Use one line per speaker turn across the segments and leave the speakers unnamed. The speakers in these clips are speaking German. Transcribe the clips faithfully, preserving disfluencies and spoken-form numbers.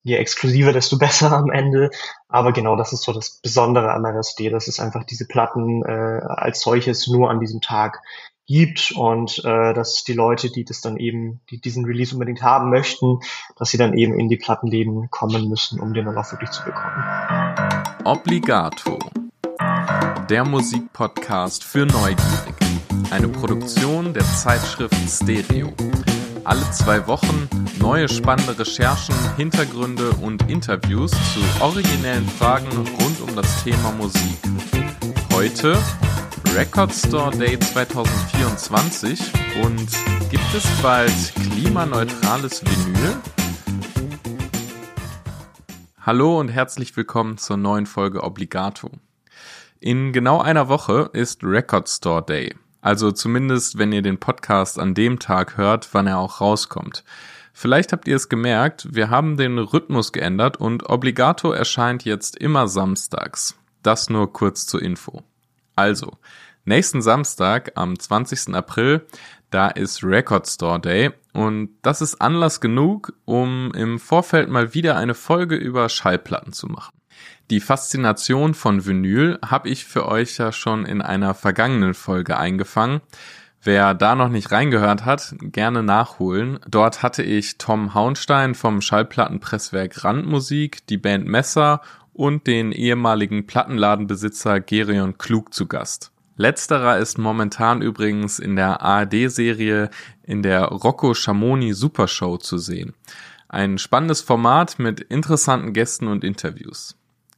je exklusiver, desto besser am Ende. Aber genau, das ist so das Besondere am R S D, dass es einfach diese Platten äh, als solches nur an diesem Tag gibt und äh, dass die Leute, die das dann eben, die diesen Release unbedingt haben möchten, dass sie dann eben in die Plattenläden kommen müssen, um den dann auch wirklich zu bekommen.
Obligato, der Musikpodcast für Neugierige. Eine Produktion der Zeitschrift Stereo. Alle zwei Wochen neue spannende Recherchen, Hintergründe und Interviews zu originellen Fragen rund um das Thema Musik. Heute Record Store Day zwanzig vierundzwanzig und gibt es bald klimaneutrales Vinyl? Hallo und herzlich willkommen zur neuen Folge Obligato. In genau einer Woche ist Record Store Day. Also zumindest, wenn ihr den Podcast an dem Tag hört, wann er auch rauskommt. Vielleicht habt ihr es gemerkt, wir haben den Rhythmus geändert und Obligato erscheint jetzt immer samstags. Das nur kurz zur Info. Also, nächsten Samstag, am zwanzigsten April, da ist Record Store Day und das ist Anlass genug, um im Vorfeld mal wieder eine Folge über Schallplatten zu machen. Die Faszination von Vinyl habe ich für euch ja schon in einer vergangenen Folge eingefangen. Wer da noch nicht reingehört hat, gerne nachholen. Dort hatte ich Tom Hauenstein vom Schallplattenpresswerk Randmusik, die Band Messer und den ehemaligen Plattenladenbesitzer Gerion Klug zu Gast. Letzterer ist momentan übrigens in der A R D-Serie in der Rocco Schamoni Supershow zu sehen. Ein spannendes Format mit interessanten Gästen und Interviews.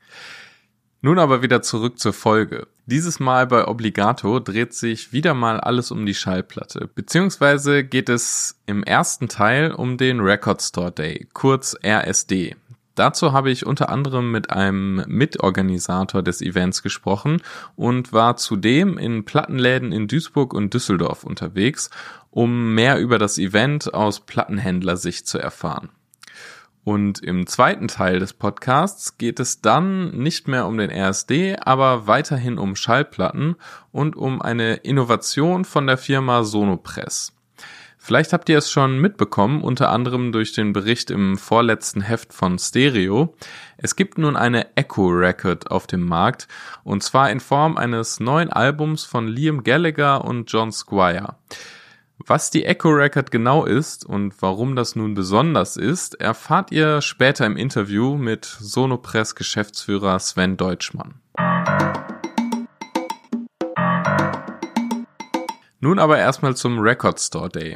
Nun aber wieder zurück zur Folge. Dieses Mal bei Obligato dreht sich wieder mal alles um die Schallplatte, beziehungsweise geht es im ersten Teil um den Record Store Day, kurz R S D. Dazu habe ich unter anderem mit einem Mitorganisator des Events gesprochen und war zudem in Plattenläden in Duisburg und Düsseldorf unterwegs, um mehr über das Event aus Plattenhändlersicht zu erfahren. Und im zweiten Teil des Podcasts geht es dann nicht mehr um den R S D, aber weiterhin um Schallplatten und um eine Innovation von der Firma Sonopress. Vielleicht habt ihr es schon mitbekommen, unter anderem durch den Bericht im vorletzten Heft von Stereo. Es gibt nun eine Echo Record auf dem Markt, und zwar in Form eines neuen Albums von Liam Gallagher und John Squire. Was die Echo Record genau ist und warum das nun besonders ist, erfahrt ihr später im Interview mit Sonopress-Geschäftsführer Sven Deutschmann. Nun aber erstmal zum Record Store Day.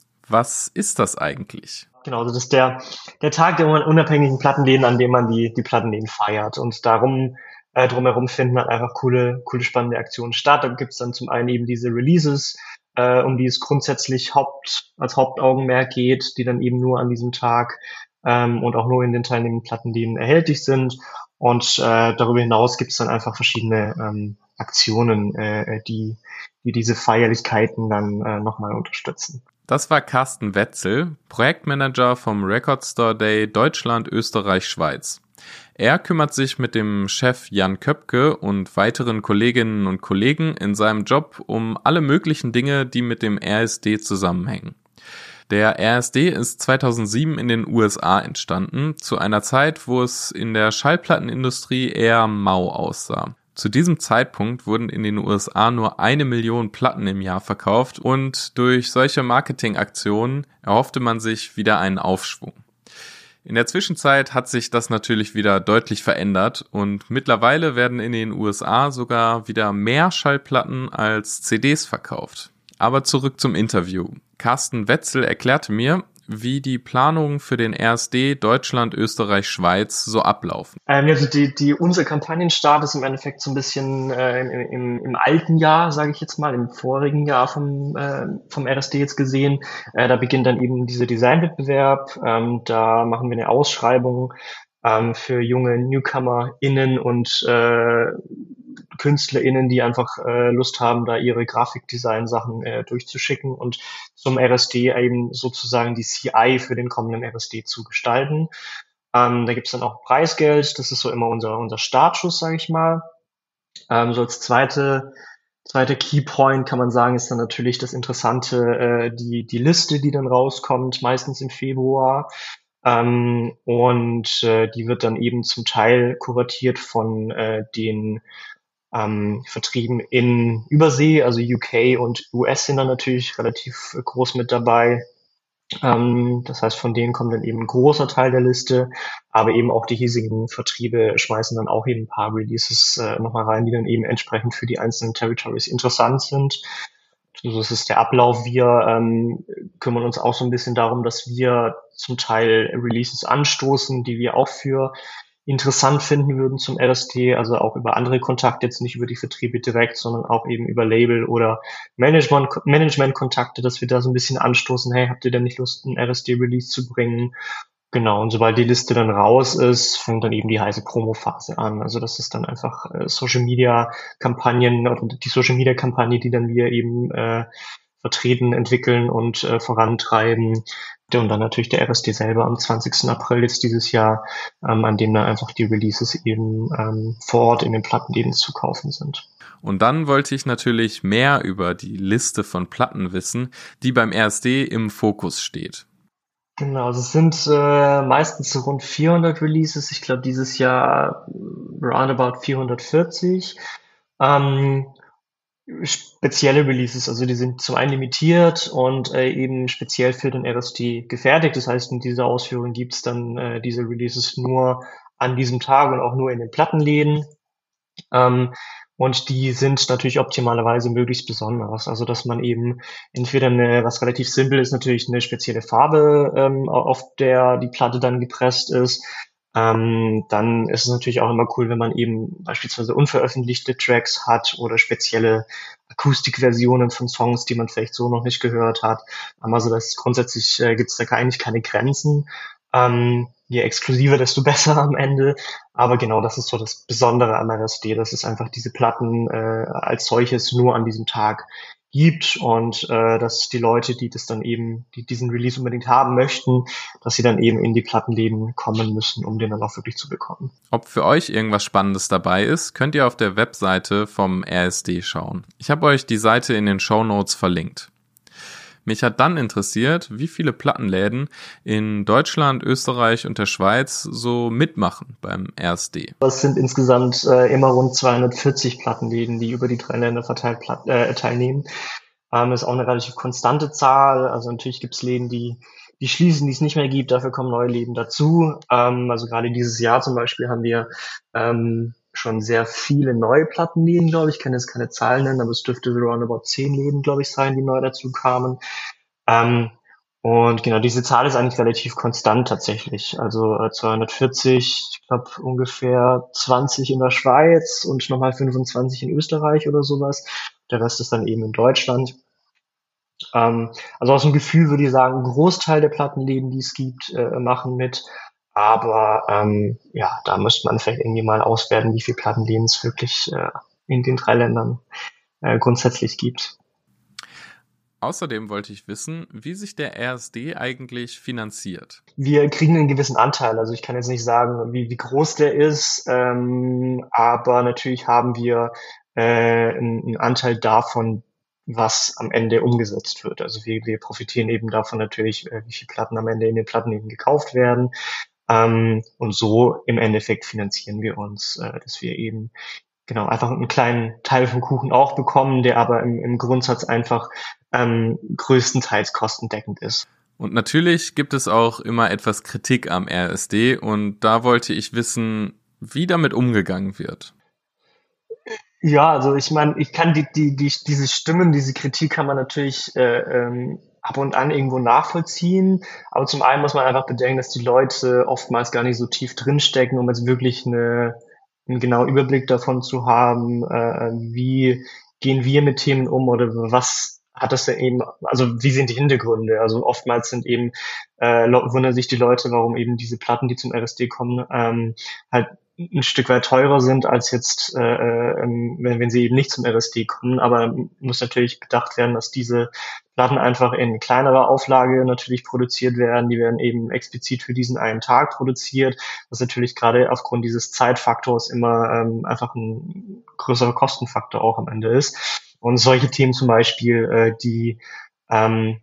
Was ist das eigentlich?
Genau, das ist der, der Tag der unabhängigen Plattenläden, an dem man die, die Plattenläden feiert. Und darum, äh, drumherum finden halt einfach coole, coole, spannende Aktionen statt. Da gibt's dann zum einen eben diese Releases, äh, um die es grundsätzlich Haupt, als Hauptaugenmerk geht, die dann eben nur an diesem Tag ähm, und auch nur in den teilnehmenden Plattenläden erhältlich sind. Und äh, darüber hinaus gibt's dann einfach verschiedene ähm, Aktionen, äh, die, die diese Feierlichkeiten dann äh, nochmal unterstützen.
Das war Carsten Wetzel, Projektmanager vom Record Store Day Deutschland, Österreich, Schweiz. Er kümmert sich mit dem Chef Jan Köpke und weiteren Kolleginnen und Kollegen in seinem Job um alle möglichen Dinge, die mit dem R S D zusammenhängen. Der R S D ist zweitausendsieben in den U S A entstanden, zu einer Zeit, wo es in der Schallplattenindustrie eher mau aussah. Zu diesem Zeitpunkt wurden in den U S A nur eine Million Platten im Jahr verkauft und durch solche Marketingaktionen erhoffte man sich wieder einen Aufschwung. In der Zwischenzeit hat sich das natürlich wieder deutlich verändert und mittlerweile werden in den U S A sogar wieder mehr Schallplatten als C Ds verkauft. Aber zurück zum Interview. Carsten Wetzel erklärte mir, wie die Planungen für den R S D Deutschland, Österreich, Schweiz so ablaufen.
Ähm, also die, die, unser Kampagnenstart ist im Endeffekt so ein bisschen äh, im, im, im alten Jahr, sage ich jetzt mal, im vorigen Jahr vom, äh, vom R S D jetzt gesehen. Äh, da beginnt dann eben dieser Designwettbewerb. Ähm, da machen wir eine Ausschreibung ähm, für junge NewcomerInnen und äh, KünstlerInnen, die einfach äh, Lust haben, da ihre Grafikdesign-Sachen äh, durchzuschicken und zum R S D eben sozusagen die C I für den kommenden R S D zu gestalten. Ähm, da gibt's dann auch Preisgeld, das ist so immer unser unser Startschuss, sage ich mal. Ähm, so als zweite zweite Keypoint kann man sagen, ist dann natürlich das Interessante, äh, die die Liste, die dann rauskommt, meistens im Februar. Ähm, und äh, die wird dann eben zum Teil kuratiert von äh, den ähm, Vertrieben in Übersee, also U K und U S sind dann natürlich relativ äh, groß mit dabei. Ähm, das heißt, von denen kommt dann eben ein großer Teil der Liste, aber eben auch die hiesigen Vertriebe schmeißen dann auch eben ein paar Releases äh, nochmal rein, die dann eben entsprechend für die einzelnen Territories interessant sind. So das ist der Ablauf. Wir ähm, kümmern uns auch so ein bisschen darum, dass wir zum Teil Releases anstoßen, die wir auch für interessant finden würden zum L S D, also auch über andere Kontakte, jetzt nicht über die Vertriebe direkt, sondern auch eben über Label oder Management, Management-Kontakte, dass wir da so ein bisschen anstoßen, hey, habt ihr denn nicht Lust, ein L S D-Release zu bringen? Genau, und sobald die Liste dann raus ist, fängt dann eben die heiße Promo-Phase an. Also das ist dann einfach äh, Social-Media-Kampagnen oder die Social-Media-Kampagne, die dann wir eben äh, vertreten, entwickeln und äh, vorantreiben. Und dann natürlich der L S D selber am zwanzigsten April jetzt dieses Jahr, ähm, an dem dann einfach die Releases eben ähm, vor Ort in den Plattenläden zu kaufen sind.
Und dann wollte ich natürlich mehr über die Liste von Platten wissen, die beim R S D im Fokus steht.
Genau, also es sind äh, meistens so rund vierhundert Releases. Ich glaube, dieses Jahr roundabout vierhundertvierzig. Ähm, spezielle Releases, also die sind zum einen limitiert und äh, eben speziell für den L S D gefertigt. Das heißt, in dieser Ausführung gibt's dann äh, diese Releases nur an diesem Tag und auch nur in den Plattenläden. Ähm, und die sind natürlich optimalerweise möglichst besonders. Also dass man eben entweder eine, was relativ simpel ist, natürlich eine spezielle Farbe, ähm, auf der die Platte dann gepresst ist. Ähm, dann ist es natürlich auch immer cool, wenn man eben beispielsweise unveröffentlichte Tracks hat oder spezielle Akustikversionen von Songs, die man vielleicht so noch nicht gehört hat. Also das grundsätzlich äh, gibt es da eigentlich keine Grenzen. Ähm, je exklusiver, desto besser am Ende. Aber genau, das ist so das Besondere am R S D, dass es einfach diese Platten äh, als solches nur an diesem Tag gibt und äh, dass die Leute, die das dann eben, die diesen Release unbedingt haben möchten, dass sie dann eben in die Plattenläden kommen müssen, um den dann auch wirklich zu bekommen.
Ob für euch irgendwas Spannendes dabei ist, könnt ihr auf der Webseite vom R S D schauen. Ich habe euch die Seite in den Shownotes verlinkt. Mich hat dann interessiert, wie viele Plattenläden in Deutschland, Österreich und der Schweiz so mitmachen beim R S D.
Es sind insgesamt äh, immer rund zweihundertvierzig Plattenläden, die über die drei Länder verteilt Platt, äh, teilnehmen. Ähm, ist auch eine relativ konstante Zahl. Also natürlich gibt es Läden, die die schließen, die es nicht mehr gibt. Dafür kommen neue Läden dazu. Ähm, also gerade dieses Jahr zum Beispiel haben wir ähm, schon sehr viele neue Plattenläden, glaube ich. Ich kann jetzt keine Zahlen nennen, aber es dürfte roundabout zehn Läden, glaube ich, sein, die neu dazu kamen. Ähm, und genau, diese Zahl ist eigentlich relativ konstant tatsächlich. Also äh, zweihundertvierzig, ich glaube ungefähr zwanzig in der Schweiz und nochmal fünfundzwanzig in Österreich oder sowas. Der Rest ist dann eben in Deutschland. Ähm, also aus dem Gefühl würde ich sagen, ein Großteil der Plattenläden, die es gibt, äh, machen mit. Aber ähm, ja, da müsste man vielleicht irgendwie mal auswerten, wie viele Plattenläden es wirklich äh, in den drei Ländern äh, grundsätzlich gibt.
Außerdem wollte ich wissen, wie sich der R S D eigentlich finanziert.
Wir kriegen einen gewissen Anteil. Also ich kann jetzt nicht sagen, wie, wie groß der ist, ähm, aber natürlich haben wir äh, einen, einen Anteil davon, was am Ende umgesetzt wird. Also wir, wir profitieren eben davon natürlich, äh, wie viele Platten am Ende in den Platten eben gekauft werden. Ähm, und so im Endeffekt finanzieren wir uns, äh, dass wir eben genau einfach einen kleinen Teil vom Kuchen auch bekommen, der aber im, im Grundsatz einfach ähm, größtenteils kostendeckend ist.
Und natürlich gibt es auch immer etwas Kritik am R S D und da wollte ich wissen, wie damit umgegangen wird.
Ja, also ich meine, ich kann die, die, die, diese Stimmen, diese Kritik kann man natürlich äh, ähm, ab und an irgendwo nachvollziehen. Aber zum einen muss man einfach bedenken, dass die Leute oftmals gar nicht so tief drinstecken, um jetzt wirklich eine, einen genauen Überblick davon zu haben, äh, wie gehen wir mit Themen um oder was hat das denn eben, also wie sind die Hintergründe? Also oftmals sind eben, äh, wundern sich die Leute, warum eben diese Platten, die zum R S D kommen, ähm, halt ein Stück weit teurer sind als jetzt, äh, ähm, wenn, wenn sie eben nicht zum R S D kommen. Aber muss natürlich bedacht werden, dass diese Platten einfach in kleinerer Auflage natürlich produziert werden. Die werden eben explizit für diesen einen Tag produziert, was natürlich gerade aufgrund dieses Zeitfaktors immer ähm, einfach ein größerer Kostenfaktor auch am Ende ist. Und solche Themen zum Beispiel, äh, die ähm,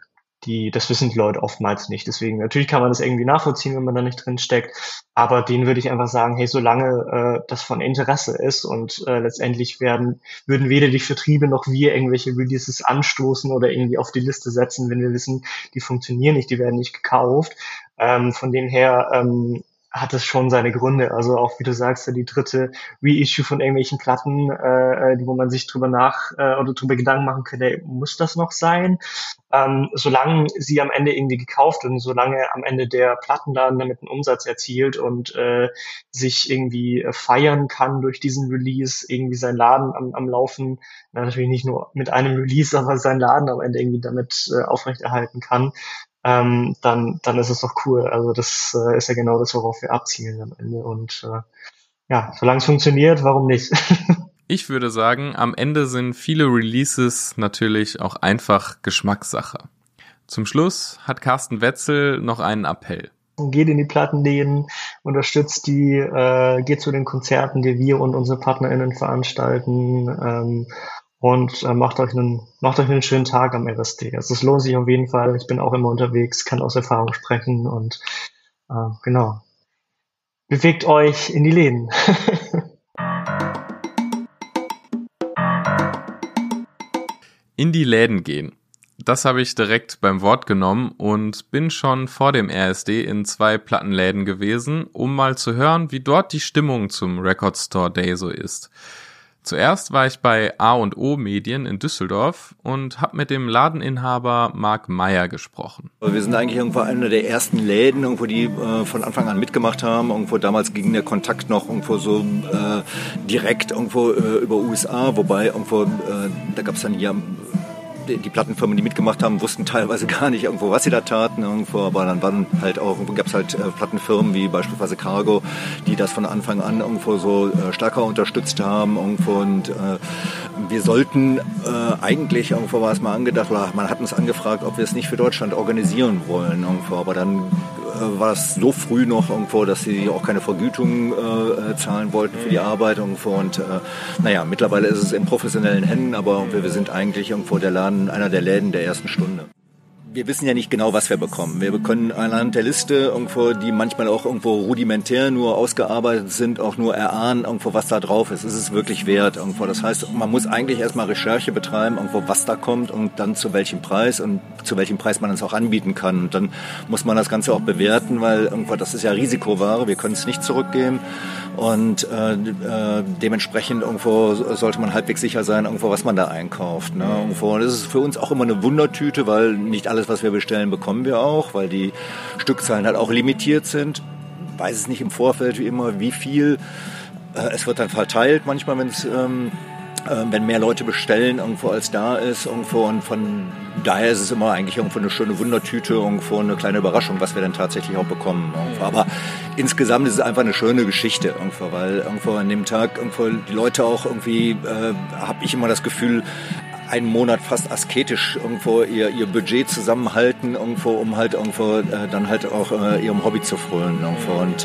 die, das wissen die Leute oftmals nicht. Deswegen, natürlich kann man das irgendwie nachvollziehen, wenn man da nicht drin steckt. Aber denen würde ich einfach sagen, hey, solange äh, das von Interesse ist und äh, letztendlich werden, würden weder die Vertriebe noch wir irgendwelche Releases anstoßen oder irgendwie auf die Liste setzen, wenn wir wissen, die funktionieren nicht, die werden nicht gekauft. Ähm, von dem her, ähm, hat es schon seine Gründe. Also auch, wie du sagst, die dritte Reissue von irgendwelchen Platten, äh, die, wo man sich drüber nach äh, oder drüber Gedanken machen könnte, muss das noch sein? Ähm, solange sie am Ende irgendwie gekauft und solange am Ende der Plattenladen damit einen Umsatz erzielt und äh, sich irgendwie äh, feiern kann durch diesen Release, irgendwie sein Laden am, am Laufen, na, natürlich nicht nur mit einem Release, aber sein Laden am Ende irgendwie damit äh, aufrechterhalten kann, ähm, dann, dann ist es doch cool. Also das äh, ist ja genau das, worauf wir abzielen am Ende. Und äh, ja, solange es funktioniert, warum nicht?
Ich würde sagen, am Ende sind viele Releases natürlich auch einfach Geschmackssache. Zum Schluss hat Carsten Wetzel noch einen Appell.
Geht in die Plattenläden, unterstützt die, äh, geht zu den Konzerten, die wir und unsere PartnerInnen veranstalten, ähm, und äh, macht euch einen macht euch einen schönen Tag am R S D. Also es lohnt sich auf jeden Fall. Ich bin auch immer unterwegs, kann aus Erfahrung sprechen und äh, genau. Bewegt euch in die Läden.
In die Läden gehen. Das habe ich direkt beim Wort genommen und bin schon vor dem R S D in zwei Plattenläden gewesen, um mal zu hören, wie dort die Stimmung zum Record Store Day so ist. Zuerst war ich bei A und O Medien in Düsseldorf und habe mit dem Ladeninhaber Marc Meyer gesprochen.
Wir sind eigentlich irgendwo einer der ersten Läden, irgendwo, die äh, von Anfang an mitgemacht haben. Irgendwo damals ging der Kontakt noch irgendwo so äh, direkt irgendwo äh, über U S A, wobei irgendwo äh, da gab es dann hier die Plattenfirmen, die mitgemacht haben, wussten teilweise gar nicht irgendwo, was sie da taten irgendwo, aber dann waren halt auch, gab es halt äh, Plattenfirmen wie beispielsweise Cargo, die das von Anfang an irgendwo so äh, stärker unterstützt haben irgendwo und äh, wir sollten äh, eigentlich, irgendwo war es mal angedacht, man hat uns angefragt, ob wir es nicht für Deutschland organisieren wollen irgendwo, aber dann äh, war es so früh noch irgendwo, dass sie auch keine Vergütung äh, zahlen wollten für die Arbeit irgendwo und äh, naja, mittlerweile ist es in professionellen Händen, aber wir, wir sind eigentlich irgendwo der Laden, einer der Läden der ersten Stunde. Wir wissen ja nicht genau, was wir bekommen. Wir können anhand der Liste irgendwo, die manchmal auch irgendwo rudimentär nur ausgearbeitet sind, auch nur erahnen, irgendwo, was da drauf ist. Ist es wirklich wert irgendwo? Das heißt, man muss eigentlich erstmal Recherche betreiben, irgendwo, was da kommt und dann zu welchem Preis und zu welchem Preis man es auch anbieten kann. Und dann muss man das Ganze auch bewerten, weil irgendwo, das ist ja Risikoware. Wir können es nicht zurückgeben. Und äh, äh, dementsprechend irgendwo sollte man halbwegs sicher sein, irgendwo, was man da einkauft. Ne? Irgendwo. Und das ist für uns auch immer eine Wundertüte, weil nicht alles, was wir bestellen, bekommen wir auch, weil die Stückzahlen halt auch limitiert sind. Ich weiß es nicht im Vorfeld wie immer, wie viel. Äh, es wird dann verteilt manchmal, wenn es ähm, äh, wenn mehr Leute bestellen, irgendwo als da ist, irgendwo. Und von daher ist es immer eigentlich irgendwo eine schöne Wundertüte, irgendwo eine kleine Überraschung, was wir dann tatsächlich auch bekommen. Irgendwo. Aber insgesamt ist es einfach eine schöne Geschichte, irgendwo, weil irgendwo an dem Tag irgendwo die Leute auch irgendwie, äh, habe ich immer das Gefühl, einen Monat fast asketisch irgendwo ihr, ihr Budget zusammenhalten, irgendwo, um halt irgendwo äh, dann halt auch äh, ihrem Hobby zu frönen. Irgendwo. Und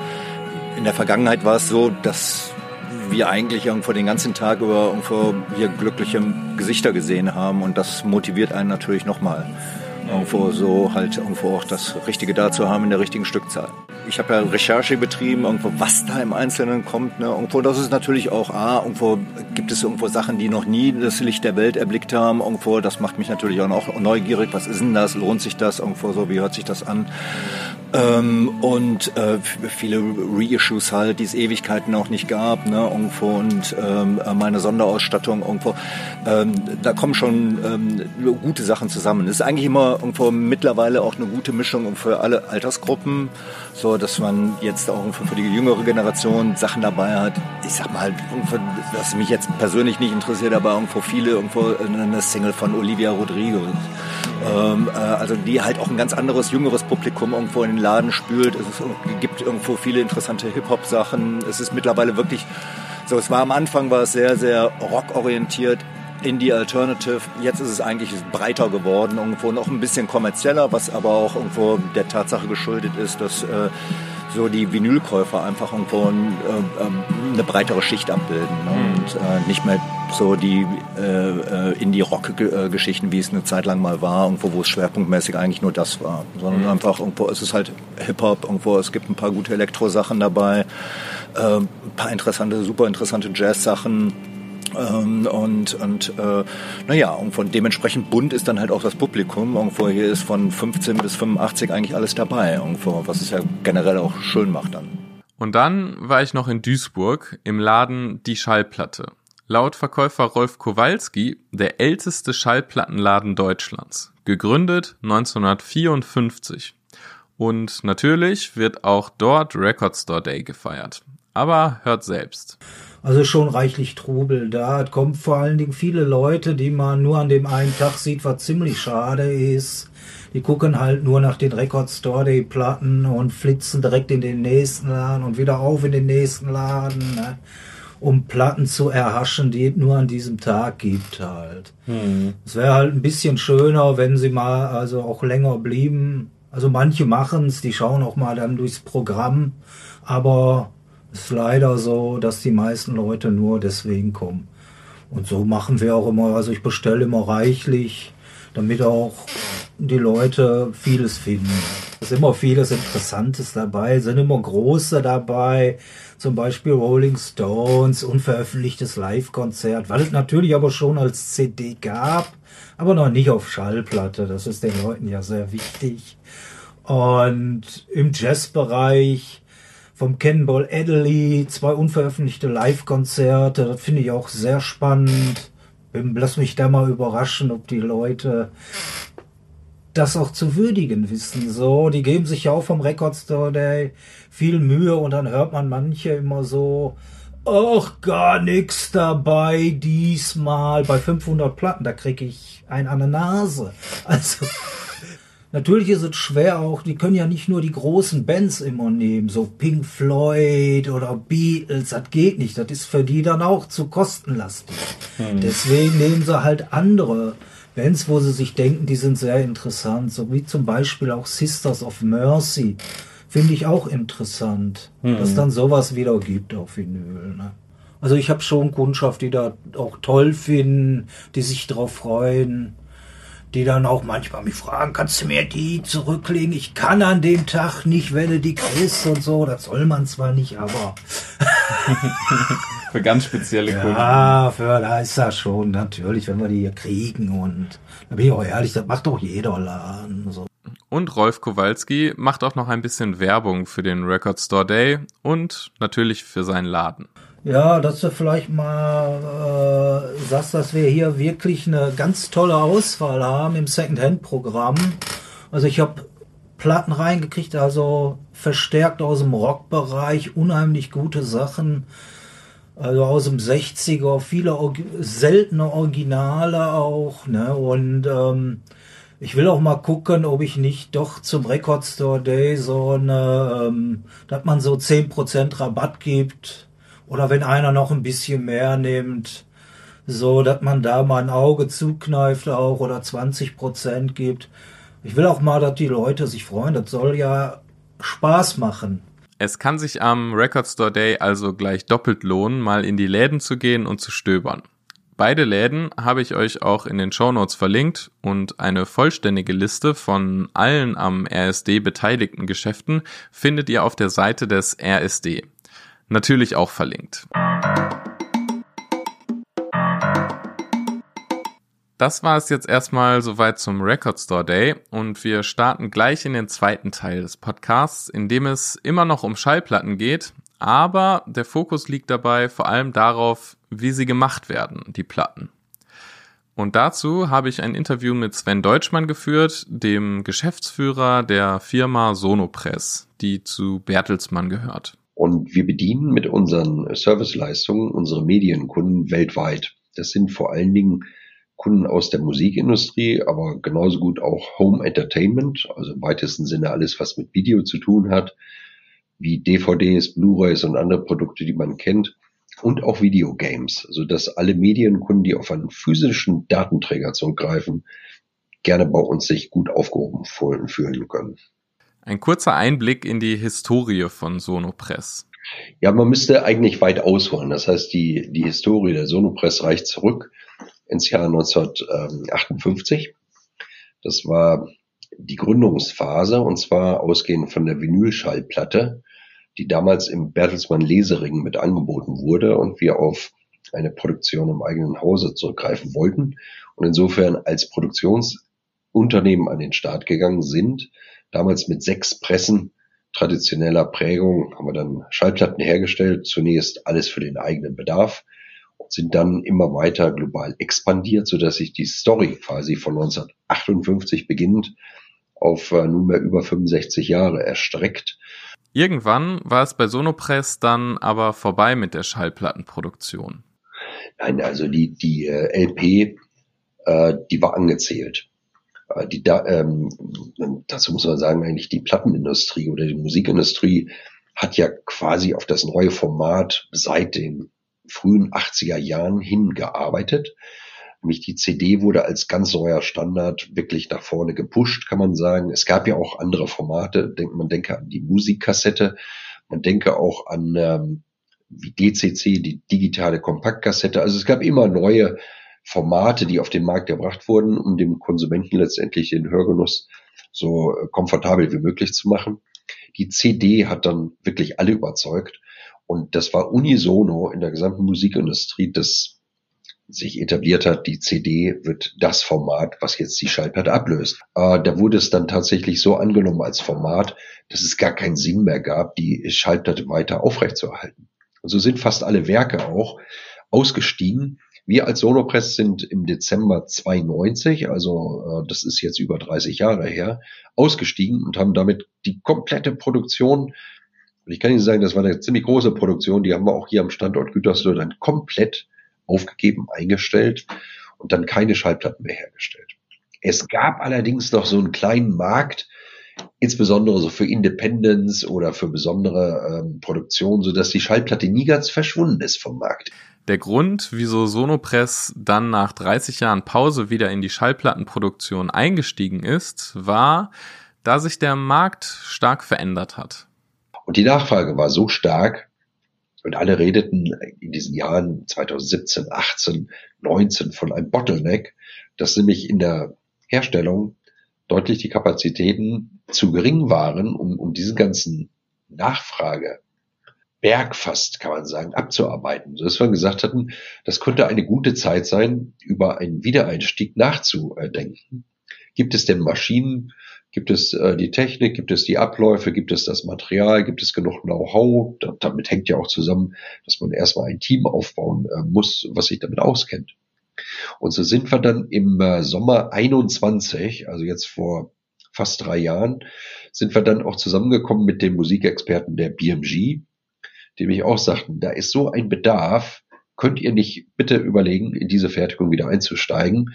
äh, in der Vergangenheit war es so, dass wir eigentlich irgendwo den ganzen Tag über irgendwo hier glückliche Gesichter gesehen haben und das motiviert einen natürlich nochmal. Irgendwo so halt irgendwo auch das Richtige da zu haben in der richtigen Stückzahl. Ich habe ja Recherche betrieben, irgendwo was da im Einzelnen kommt. Ne? Irgendwo, das ist natürlich auch, ah, irgendwo gibt es irgendwo Sachen, die noch nie das Licht der Welt erblickt haben. Irgendwo, das macht mich natürlich auch noch neugierig. Was ist denn das? Lohnt sich das? Irgendwo so, wie hört sich das an? Ähm, und äh, viele Reissues halt, die es Ewigkeiten auch nicht gab, ne, irgendwo und ähm, meine Sonderausstattung irgendwo. Ähm, da kommen schon ähm, gute Sachen zusammen. Es ist eigentlich immer irgendwo mittlerweile auch eine gute Mischung für alle Altersgruppen, so dass man jetzt auch für die jüngere Generation Sachen dabei hat. Ich sag mal, was mich jetzt persönlich nicht interessiert, aber irgendwo viele, irgendwo eine Single von Olivia Rodrigo. Ähm, äh, also die halt auch ein ganz anderes, jüngeres Publikum irgendwo in den Laden spült. Es ist, gibt irgendwo viele interessante Hip-Hop-Sachen. Es ist mittlerweile wirklich so, es war am Anfang war es sehr, sehr rockorientiert, Indie Alternative. Jetzt ist es eigentlich breiter geworden, irgendwo noch ein bisschen kommerzieller, was aber auch irgendwo der Tatsache geschuldet ist, dass äh, so die Vinylkäufer einfach irgendwo ein, äh, eine breitere Schicht abbilden. Ne? Mhm. Und äh, nicht mehr so die äh, Indie-Rock-Geschichten, wie es eine Zeit lang mal war, irgendwo, wo es schwerpunktmäßig eigentlich nur das war. Sondern mhm. einfach irgendwo, es ist halt Hip-Hop, irgendwo, es gibt ein paar gute Elektro-Sachen dabei, äh, ein paar interessante, super interessante Jazz-Sachen. Ähm, und und äh, naja, und von dementsprechend bunt ist dann halt auch das Publikum. Irgendwo hier ist von fünfzehn bis fünfundachtzig eigentlich alles dabei, irgendwo, was es ja generell auch schön macht dann.
Und dann war ich noch in Duisburg im Laden Die Schallplatte. Laut Verkäufer Rolf Kowalski der älteste Schallplattenladen Deutschlands. Gegründet neunzehnhundertvierundfünfzig. Und natürlich wird auch dort Record Store Day gefeiert. Aber hört selbst.
Also schon reichlich Trubel da. Es kommen vor allen Dingen viele Leute, die man nur an dem einen Tag sieht, was ziemlich schade ist. Die gucken halt nur nach den Record Store Day Platten und flitzen direkt in den nächsten Laden und wieder auf in den nächsten Laden, ne? Um Platten zu erhaschen, die es nur an diesem Tag gibt halt. Hm. Es wäre halt ein bisschen schöner, wenn sie mal also auch länger blieben. Also manche machen's, die schauen auch mal dann durchs Programm, aber es ist leider so, dass die meisten Leute nur deswegen kommen. Und so machen wir auch immer, also ich bestelle immer reichlich, damit auch die Leute vieles finden. Es ist immer vieles Interessantes dabei, es sind immer große dabei, zum Beispiel Rolling Stones, unveröffentlichtes Live-Konzert, weil es natürlich aber schon als C D gab, aber noch nicht auf Schallplatte, das ist den Leuten ja sehr wichtig. Und im Jazzbereich vom Cannonball Adderley, zwei unveröffentlichte Live-Konzerte, das finde ich auch sehr spannend. Lass mich da mal überraschen, ob die Leute das auch zu würdigen wissen. So, die geben sich ja auch vom Record Store Day viel Mühe und dann hört man manche immer so, ach, gar nichts dabei diesmal. Bei fünfhundert Platten, da kriege ich einen an der Nase. Also natürlich ist es schwer auch, die können ja nicht nur die großen Bands immer nehmen, so Pink Floyd oder Beatles, das geht nicht, das ist für die dann auch zu kostenlastig. Hm. Deswegen nehmen sie halt andere Bands, wo sie sich denken, die sind sehr interessant, so wie zum Beispiel auch Sisters of Mercy, finde ich auch interessant, hm. dass dann sowas wieder gibt auf Vinyl, ne? Also ich habe schon Kundschaft, die da auch toll finden, die sich drauf freuen, die dann auch manchmal mich fragen, kannst du mir die zurücklegen? Ich kann an dem Tag nicht, wenn du die kriegst und so. Das soll man zwar nicht, aber
für ganz spezielle Kunden.
Ja, für da ist das schon, natürlich, wenn wir die hier kriegen. Und da bin ich auch ehrlich, das macht doch jeder Laden. So.
Und Rolf Kowalski macht auch noch ein bisschen Werbung für den Record Store Day und natürlich für seinen Laden.
Ja, dass du vielleicht mal äh, sagst, dass wir hier wirklich eine ganz tolle Auswahl haben im Second-Hand-Programm. Also ich habe Platten reingekriegt, also verstärkt aus dem Rockbereich, unheimlich gute Sachen. Also aus dem sechziger, viele Orgi- seltene Originale auch, ne? Und ähm, ich will auch mal gucken, ob ich nicht doch zum Record Store Day so eine, ähm, dass man so zehn Prozent Rabatt gibt. Oder wenn einer noch ein bisschen mehr nimmt, so, dass man da mal ein Auge zukneift auch oder zwanzig Prozent gibt. Ich will auch mal, dass die Leute sich freuen. Das soll ja Spaß machen.
Es kann sich am Record Store Day also gleich doppelt lohnen, mal in die Läden zu gehen und zu stöbern. Beide Läden habe ich euch auch in den Shownotes verlinkt und eine vollständige Liste von allen am R S D beteiligten Geschäften findet ihr auf der Seite des R S D. Natürlich auch verlinkt. Das war es jetzt erstmal soweit zum Record Store Day und wir starten gleich in den zweiten Teil des Podcasts, in dem es immer noch um Schallplatten geht, aber der Fokus liegt dabei vor allem darauf, wie sie gemacht werden, die Platten. Und dazu habe ich ein Interview mit Sven Deutschmann geführt, dem Geschäftsführer der Firma Sonopress, die zu Bertelsmann gehört.
Und wir bedienen mit unseren Serviceleistungen unsere Medienkunden weltweit. Das sind vor allen Dingen Kunden aus der Musikindustrie, aber genauso gut auch Home Entertainment, also im weitesten Sinne alles, was mit Video zu tun hat, wie D V Ds, Blu-rays und andere Produkte, die man kennt, und auch Videogames, sodass alle Medienkunden, die auf einen physischen Datenträger zurückgreifen, gerne bei uns sich gut aufgehoben fühlen können.
Ein kurzer Einblick in die Historie von Sonopress.
Ja, man müsste eigentlich weit ausholen. Das heißt, die, die Historie der Sonopress reicht zurück ins Jahr neunzehnhundertachtundfünfzig. Das war die Gründungsphase, und zwar ausgehend von der Vinylschallplatte, die damals im Bertelsmann Lesering mit angeboten wurde und wir auf eine Produktion im eigenen Hause zurückgreifen wollten und insofern als Produktionsunternehmen an den Start gegangen sind. Damals mit sechs Pressen traditioneller Prägung haben wir dann Schallplatten hergestellt, zunächst alles für den eigenen Bedarf und sind dann immer weiter global expandiert, sodass sich die Story quasi von neunzehnhundertachtundfünfzig beginnend auf äh, nunmehr über fünfundsechzig Jahre erstreckt.
Irgendwann war es bei Sonopress dann aber vorbei mit der Schallplattenproduktion.
Nein, also die, die äh, L P, äh, die war angezählt. Äh, die da, ähm, dazu muss man sagen, eigentlich die Plattenindustrie oder die Musikindustrie hat ja quasi auf das neue Format seit den frühen achtziger Jahren hingearbeitet. Nämlich die C D wurde als ganz neuer Standard wirklich nach vorne gepusht, kann man sagen. Es gab ja auch andere Formate. Man denke an die Musikkassette. Man denke auch an ähm, wie D C C, die digitale Kompaktkassette. Also es gab immer neue Formate, die auf den Markt gebracht wurden, um dem Konsumenten letztendlich den Hörgenuss so komfortabel wie möglich zu machen. Die C D hat dann wirklich alle überzeugt. Und das war unisono in der gesamten Musikindustrie, dass sich etabliert hat, die C D wird das Format, was jetzt die Schallplatte ablöst. Äh, da wurde es dann tatsächlich so angenommen als Format, dass es gar keinen Sinn mehr gab, die Schallplatte weiter aufrechtzuerhalten. Und so sind fast alle Werke auch ausgestiegen. Wir als Sonopress sind im Dezember zweiundneunzig, also äh, das ist jetzt über dreißig Jahre her, ausgestiegen und haben damit die komplette Produktion, und ich kann Ihnen sagen, das war eine ziemlich große Produktion, die haben wir auch hier am Standort Gütersloh dann komplett aufgegeben, eingestellt und dann keine Schallplatten mehr hergestellt. Es gab allerdings noch so einen kleinen Markt, insbesondere so für Independents oder für besondere ähm, Produktionen, sodass die Schallplatte nie ganz verschwunden ist vom Markt.
Der Grund, wieso Sonopress dann nach dreißig Jahren Pause wieder in die Schallplattenproduktion eingestiegen ist, war, da sich der Markt stark verändert hat.
Und die Nachfrage war so stark, und alle redeten in diesen Jahren zweitausendsiebzehn, achtzehn, neunzehn von einem Bottleneck, dass nämlich in der Herstellung deutlich die Kapazitäten zu gering waren, um, um diesen ganzen Nachfrageberg fast, kann man sagen, abzuarbeiten. So dass wir gesagt hatten, das könnte eine gute Zeit sein, über einen Wiedereinstieg nachzudenken. Gibt es denn Maschinen? Gibt es äh, die Technik, gibt es die Abläufe, gibt es das Material, gibt es genug Know-how? Da, damit hängt ja auch zusammen, dass man erstmal ein Team aufbauen äh, muss, was sich damit auskennt. Und so sind wir dann im äh, Sommer einundzwanzig, also jetzt vor fast drei Jahren, sind wir dann auch zusammengekommen mit den Musikexperten der B M G, die mich auch sagten, da ist so ein Bedarf, könnt ihr nicht bitte überlegen, in diese Fertigung wieder einzusteigen?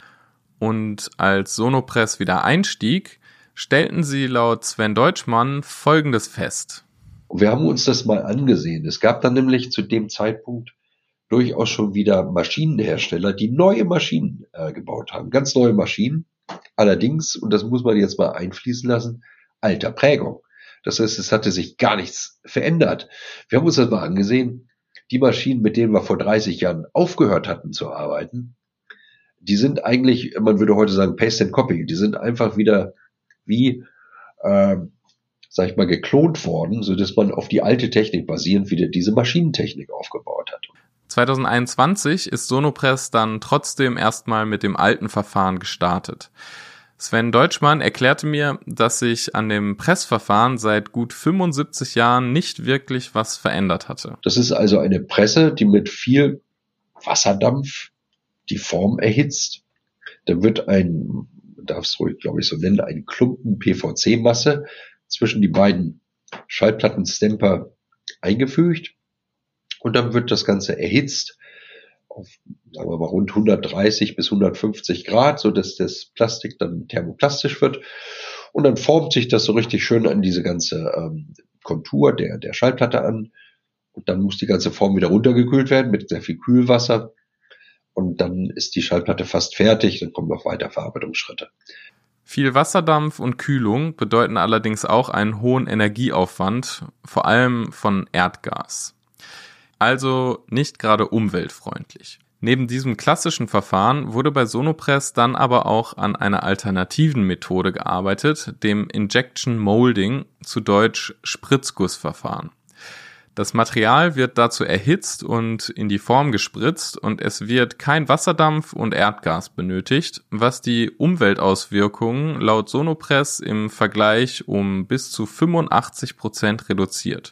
Und als Sonopress wieder einstieg, stellten sie laut Sven Deutschmann Folgendes fest.
Wir haben uns das mal angesehen. Es gab dann nämlich zu dem Zeitpunkt durchaus schon wieder Maschinenhersteller, die neue Maschinen äh, gebaut haben. Ganz neue Maschinen. Allerdings, und das muss man jetzt mal einfließen lassen, alter Prägung. Das heißt, es hatte sich gar nichts verändert. Wir haben uns das mal angesehen. Die Maschinen, mit denen wir vor dreißig Jahren aufgehört hatten zu arbeiten, die sind eigentlich, man würde heute sagen, Paste and Copy. Die sind einfach wieder wie, äh, sag ich mal, geklont worden, so dass man auf die alte Technik basierend wieder diese Maschinentechnik aufgebaut hat.
zwanzig einundzwanzig ist Sonopress dann trotzdem erstmal mit dem alten Verfahren gestartet. Sven Deutschmann erklärte mir, dass sich an dem Pressverfahren seit gut fünfundsiebzig Jahren nicht wirklich was verändert hatte.
Das ist also eine Presse, die mit viel Wasserdampf die Form erhitzt. Da wird ein, man darf es ruhig, glaube ich, so nennen, ein Klumpen P V C-Masse zwischen die beiden Schallplattenstemper eingefügt und dann wird das Ganze erhitzt auf, sagen wir mal, rund hundertdreißig bis hundertfünfzig Grad, so dass das Plastik dann thermoplastisch wird und dann formt sich das so richtig schön an diese ganze ähm, Kontur der, der Schallplatte an und dann muss die ganze Form wieder runtergekühlt werden mit sehr viel Kühlwasser. Und dann ist die Schallplatte fast fertig, dann kommen noch weiter Verarbeitungsschritte.
Viel Wasserdampf und Kühlung bedeuten allerdings auch einen hohen Energieaufwand, vor allem von Erdgas. Also nicht gerade umweltfreundlich. Neben diesem klassischen Verfahren wurde bei Sonopress dann aber auch an einer alternativen Methode gearbeitet, dem Injection Molding, zu Deutsch Spritzgussverfahren. Das Material wird dazu erhitzt und in die Form gespritzt und es wird kein Wasserdampf und Erdgas benötigt, was die Umweltauswirkungen laut Sonopress im Vergleich um bis zu fünfundachtzig Prozent reduziert.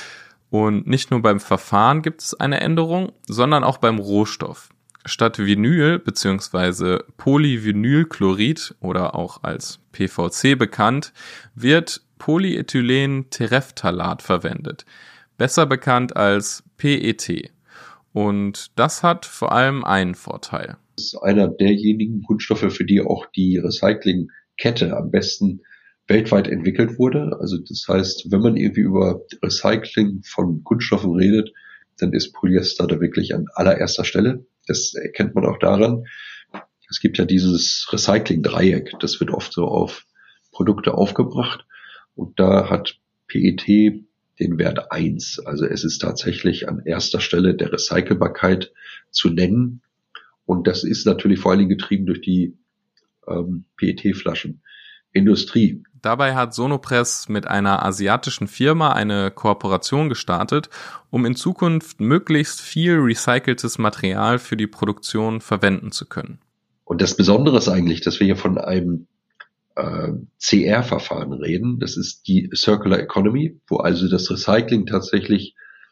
Und nicht nur beim Verfahren gibt es eine Änderung, sondern auch beim Rohstoff. Statt Vinyl bzw. Polyvinylchlorid oder auch als P V C bekannt, wird Polyethylenterephthalat verwendet, besser bekannt als P E T. Und das hat vor allem einen Vorteil.
Das ist einer derjenigen Kunststoffe, für die auch die Recyclingkette am besten weltweit entwickelt wurde. Also das heißt, wenn man irgendwie über Recycling von Kunststoffen redet, dann ist Polyester da wirklich an allererster Stelle. Das erkennt man auch daran. Es gibt ja dieses Recycling-Dreieck, das wird oft so auf Produkte aufgebracht. Und da hat P E T den Wert eins. Also es ist tatsächlich an erster Stelle der Recycelbarkeit zu nennen. Und das ist natürlich vor allen Dingen getrieben durch die ähm, P E T-Flaschenindustrie.
Dabei hat Sonopress mit einer asiatischen Firma eine Kooperation gestartet, um in Zukunft möglichst viel recyceltes Material für die Produktion verwenden zu können.
Und das Besondere ist eigentlich, dass wir hier von einem äh, C R-Verfahren reden. Das ist die Circular Economy, wo also das Recycling tatsächlich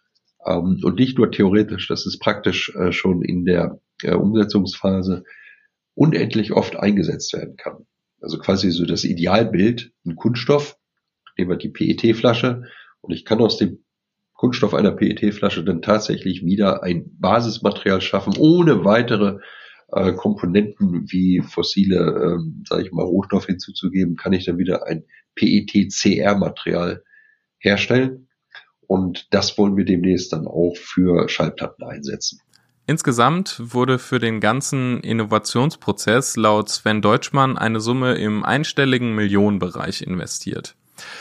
ähm, und nicht nur theoretisch, das ist praktisch äh, schon in der äh, Umsetzungsphase unendlich oft eingesetzt werden kann. Also quasi so das Idealbild, ein Kunststoff, nehmen wir die P E T-Flasche und ich kann aus dem Kunststoff einer P E T-Flasche dann tatsächlich wieder ein Basismaterial schaffen, ohne weitere äh, Komponenten wie fossile, ähm, sage ich mal, Rohstoffe hinzuzugeben, kann ich dann wieder ein P E T-C R-Material herstellen und das wollen wir demnächst dann auch für Schallplatten einsetzen.
Insgesamt wurde für den ganzen Innovationsprozess laut Sven Deutschmann eine Summe im einstelligen Millionenbereich investiert.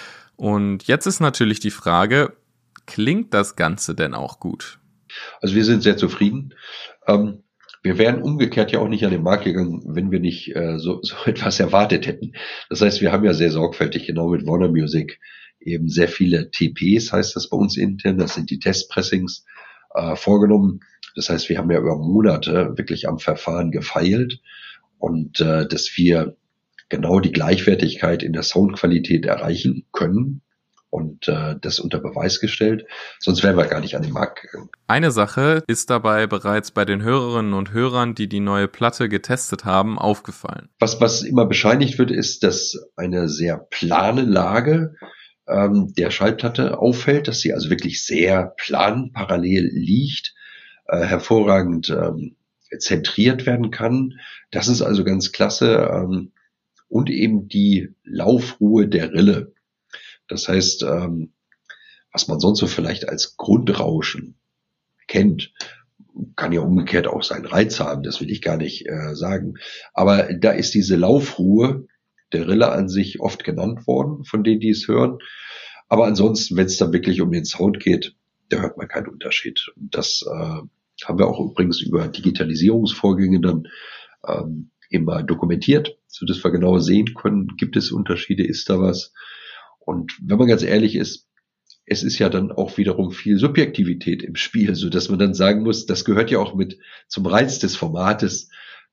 Und jetzt ist natürlich die Frage, klingt das Ganze denn auch gut?
Also wir sind sehr zufrieden. Ähm, wir wären umgekehrt ja auch nicht an den Markt gegangen, wenn wir nicht äh, so, so etwas erwartet hätten. Das heißt, wir haben ja sehr sorgfältig genau mit Warner Music eben sehr viele T Ps, heißt das bei uns intern, das sind die Testpressings, äh, vorgenommen. Das heißt, wir haben ja über Monate wirklich am Verfahren gefeilt und äh, dass wir genau die Gleichwertigkeit in der Soundqualität erreichen können und äh, das unter Beweis gestellt. Sonst wären wir gar nicht an den Markt gegangen.
Eine Sache ist dabei bereits bei den Hörerinnen und Hörern, die die neue Platte getestet haben, aufgefallen.
Was, was immer bescheinigt wird, ist, dass eine sehr plane Lage ähm, der Schallplatte auffällt, dass sie also wirklich sehr plan parallel liegt, Äh, hervorragend ähm, zentriert werden kann. Das ist also ganz klasse. Ähm, und eben die Laufruhe der Rille. Das heißt, ähm, was man sonst so vielleicht als Grundrauschen kennt, kann ja umgekehrt auch seinen Reiz haben, das will ich gar nicht äh, sagen. Aber da ist diese Laufruhe der Rille an sich oft genannt worden, von denen, die es hören. Aber ansonsten, wenn es dann wirklich um den Sound geht, da hört man keinen Unterschied. Und das äh, haben wir auch übrigens über Digitalisierungsvorgänge dann ähm, immer dokumentiert, so dass wir genau sehen können, gibt es Unterschiede, ist da was. Und wenn man ganz ehrlich ist, es ist ja dann auch wiederum viel Subjektivität im Spiel, so dass man dann sagen muss, das gehört ja auch mit zum Reiz des Formates.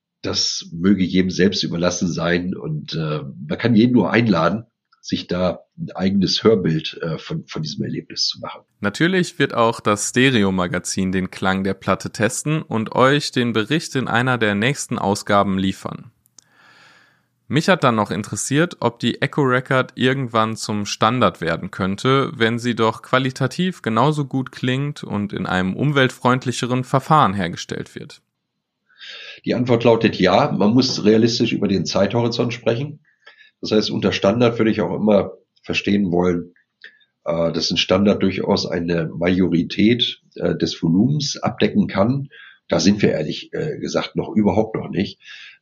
Das möge jedem selbst überlassen sein und äh, man kann jeden nur einladen, sich da ein eigenes Hörbild äh, von, von diesem Erlebnis zu machen.
Natürlich wird auch das Stereo-Magazin den Klang der Platte testen und euch den Bericht in einer der nächsten Ausgaben liefern. Mich hat dann noch interessiert, ob die Echo Record irgendwann zum Standard werden könnte, wenn sie doch qualitativ genauso gut klingt und in einem umweltfreundlicheren Verfahren hergestellt wird.
Die Antwort lautet ja, man muss realistisch über den Zeithorizont sprechen. Das heißt, unter Standard würde ich auch immer verstehen wollen, äh, dass ein Standard durchaus eine Majorität äh, des Volumens abdecken kann. Da sind wir ehrlich äh, gesagt noch überhaupt noch nicht.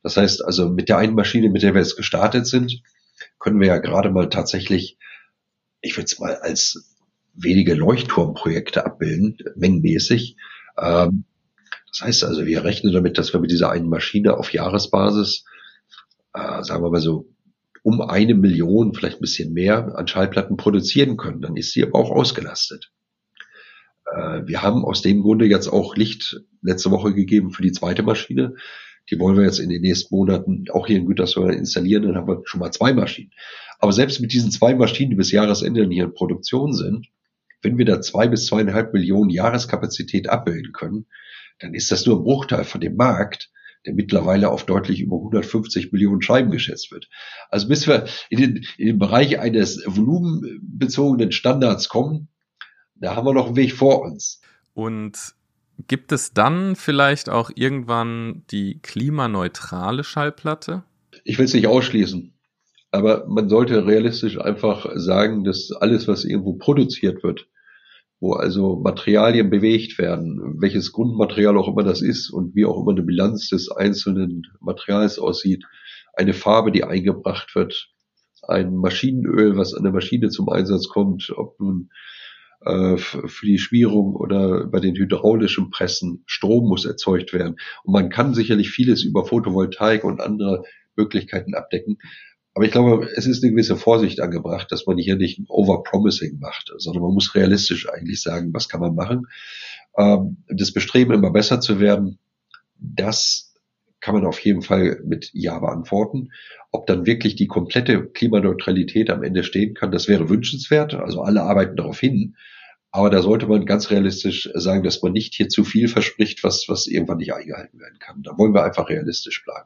Das heißt also, mit der einen Maschine, mit der wir jetzt gestartet sind, können wir ja gerade mal tatsächlich, ich würde es mal als wenige Leuchtturmprojekte abbilden, mengenmäßig. Ähm, das heißt also, wir rechnen damit, dass wir mit dieser einen Maschine auf Jahresbasis, äh, sagen wir mal so, um eine Million, vielleicht ein bisschen mehr an Schallplatten produzieren können. Dann ist sie aber auch ausgelastet. Äh, wir haben aus dem Grunde jetzt auch Licht letzte Woche gegeben für die zweite Maschine. Die wollen wir jetzt in den nächsten Monaten auch hier in Gütersloh installieren. Dann haben wir schon mal zwei Maschinen. Aber selbst mit diesen zwei Maschinen, die bis Jahresende hier in Produktion sind, wenn wir da zwei bis zweieinhalb Millionen Jahreskapazität abbilden können, dann ist das nur ein Bruchteil von dem Markt, der mittlerweile auf deutlich über hundertfünfzig Millionen Scheiben geschätzt wird. Also bis wir in den, in den Bereich eines volumenbezogenen Standards kommen, da haben wir noch einen Weg vor uns.
Und gibt es dann vielleicht auch irgendwann die klimaneutrale Schallplatte?
Ich will es nicht ausschließen, aber man sollte realistisch einfach sagen, dass alles, was irgendwo produziert wird, wo also Materialien bewegt werden, welches Grundmaterial auch immer das ist und wie auch immer eine Bilanz des einzelnen Materials aussieht, eine Farbe, die eingebracht wird, ein Maschinenöl, was an der Maschine zum Einsatz kommt, ob nun äh, für die Schmierung oder bei den hydraulischen Pressen, Strom muss erzeugt werden. Und man kann sicherlich vieles über Photovoltaik und andere Möglichkeiten abdecken. Aber ich glaube, es ist eine gewisse Vorsicht angebracht, dass man hier nicht ein Overpromising macht, sondern man muss realistisch eigentlich sagen, was kann man machen. Ähm, das Bestreben, immer besser zu werden, das kann man auf jeden Fall mit Ja beantworten. Ob dann wirklich die komplette Klimaneutralität am Ende stehen kann, das wäre wünschenswert. Also alle arbeiten darauf hin. Aber da sollte man ganz realistisch sagen, dass man nicht hier zu viel verspricht, was, was irgendwann nicht eingehalten werden kann. Da wollen wir einfach realistisch bleiben.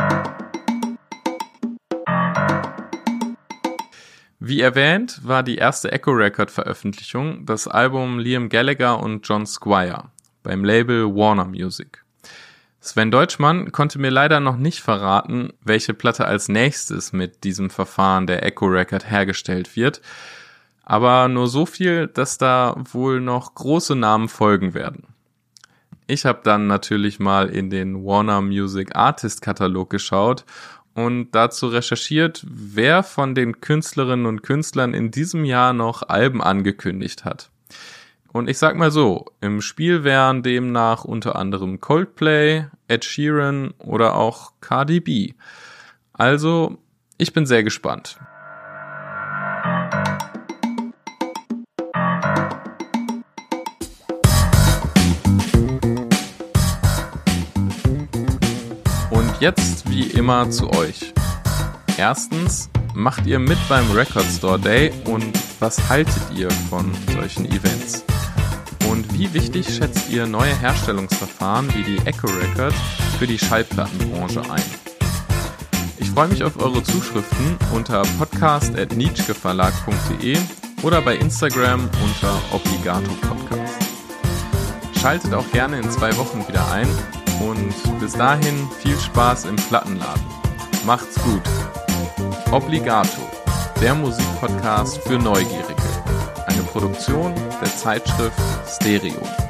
Wie erwähnt, war die erste Echo Record Veröffentlichung das Album Liam Gallagher und John Squire beim Label Warner Music. Sven Deutschmann konnte mir leider noch nicht verraten, welche Platte als nächstes mit diesem Verfahren der Echo Record hergestellt wird, aber nur so viel, dass da wohl noch große Namen folgen werden. Ich habe dann natürlich mal in den Warner Music Artist Katalog geschaut und dazu recherchiert, wer von den Künstlerinnen und Künstlern in diesem Jahr noch Alben angekündigt hat. Und ich sag mal so, im Spiel wären demnach unter anderem Coldplay, Ed Sheeran oder auch Cardi B. Also, ich bin sehr gespannt. Und jetzt wie immer zu euch. Erstens, macht ihr mit beim Record Store Day und was haltet ihr von solchen Events? Und wie wichtig schätzt ihr neue Herstellungsverfahren wie die Echo Record für die Schallplattenbranche ein? Ich freue mich auf eure Zuschriften unter podcast at nitschkeverlag punkt de oder bei Instagram unter Obligato Podcast. Schaltet auch gerne in zwei Wochen wieder ein und bis dahin viel Spaß im Plattenladen. Macht's gut. Obligato, der Musikpodcast für Neugierige. Eine Produktion der Zeitschrift Stereo.